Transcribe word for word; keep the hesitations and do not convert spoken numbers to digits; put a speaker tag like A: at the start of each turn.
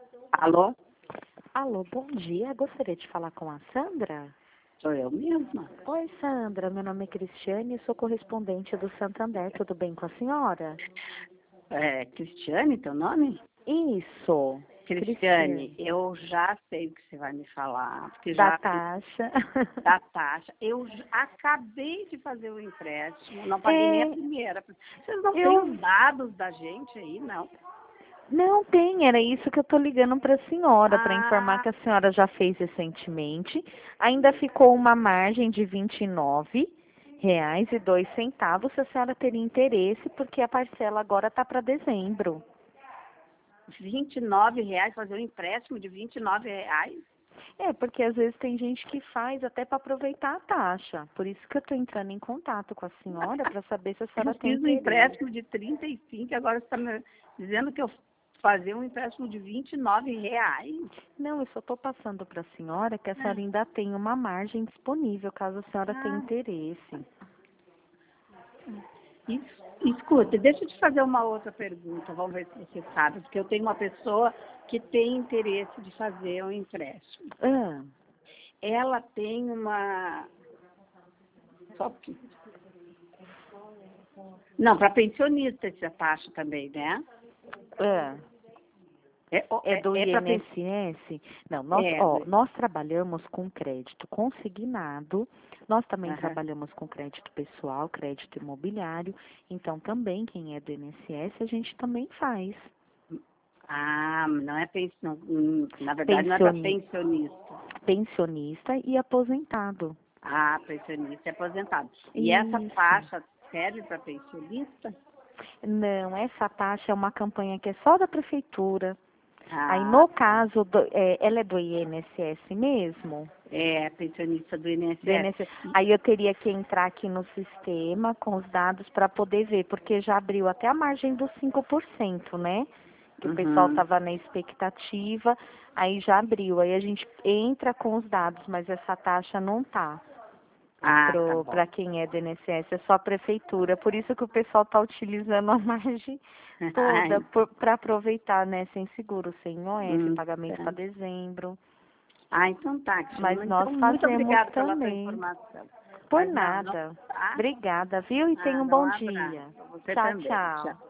A: Alô?
B: Alô, bom dia. Gostaria de falar com a Sandra?
A: Sou eu mesma.
B: Oi, Sandra. Meu nome é Cristiane e sou correspondente do Santander. Tudo bem com a senhora?
A: É, Cristiane, teu nome?
B: Isso.
A: Cristiane, eu já sei o que você vai me falar. Porque
B: Da
A: já
B: taxa.
A: da taxa. Eu j- acabei de fazer o empréstimo, não paguei nem a
B: É,
A: primeira. Vocês não têm
B: eu...
A: os dados da gente aí, não?
B: Não tem, era isso que eu tô ligando para a senhora, para informar
A: Ah,
B: que a senhora já fez recentemente. Ainda ficou uma margem de vinte e nove reais e dois centavos, se a senhora teria interesse, porque a parcela agora tá para dezembro.
A: vinte e nove reais, fazer um empréstimo de vinte e nove reais?
B: É, porque às vezes tem gente que faz até para aproveitar a taxa. Por isso que eu estou entrando em contato com a senhora para saber se a
A: Eu
B: senhora tem
A: fiz um
B: interesse.
A: empréstimo de trinta e cinco, agora você está me dizendo que eu fazer um empréstimo de vinte e nove reais?
B: Não, eu só estou passando para a senhora que a senhora
A: Ah,
B: ainda tem uma margem disponível, caso a senhora tenha
A: ah.
B: interesse.
A: Es- Escuta, deixa eu te fazer uma outra pergunta, vamos ver se você sabe, porque eu tenho uma pessoa que tem interesse de fazer um empréstimo.
B: Ah,
A: Ela tem uma. Só um pouquinho. Não, para pensionista essa taxa também, né?
B: ah.
A: É, ó,
B: É
A: é,
B: do
A: é para pen...
B: I N S S? Não, nós,
A: é,
B: ó,
A: do-
B: nós trabalhamos com crédito consignado, nós também
A: aham.
B: trabalhamos com crédito pessoal, crédito imobiliário, então também quem é do I N S S a gente também faz.
A: Ah, não é pens... não, hum, na verdade não é para
B: Pensioni
A: pensionista.
B: pensionista e aposentado.
A: Ah, pensionista e aposentado. E essa
B: Isso.
A: taxa serve para pensionista?
B: Não, essa taxa é uma campanha que é só da prefeitura. Aí,
A: Ah,
B: no
A: tá.
B: caso, do- é, ela é do I N S S mesmo?
A: É pensionista do
B: Do
A: INSS.
B: I N S S. Aí eu teria que entrar aqui no sistema com os dados para poder ver, porque já abriu até a margem dos cinco por cento, né? Que o pessoal
A: Uhum.
B: estava na expectativa, aí já abriu. Aí a gente entra com os dados, mas essa taxa não tá.
A: Ah, tá bom.
B: Para quem é do I N S S, é só a prefeitura. Por isso que o pessoal está utilizando a margem toda
A: Ai,
B: para aproveitar, né? Sem seguro, sem O F,
A: hum,
B: pagamento para
A: tá.
B: dezembro.
A: Ah, então tá,
B: Mas
A: Cristina.
B: nós
A: Então, muito
B: fazemos
A: obrigada pela sua
B: também.
A: informação.
B: Por
A: Mas não, não,
B: nada.
A: tá?
B: Obrigada, viu? E tenha um
A: Nada, um
B: bom
A: abraço.
B: dia.
A: Pra você
B: Tchau,
A: também.
B: tchau.
A: Tchau.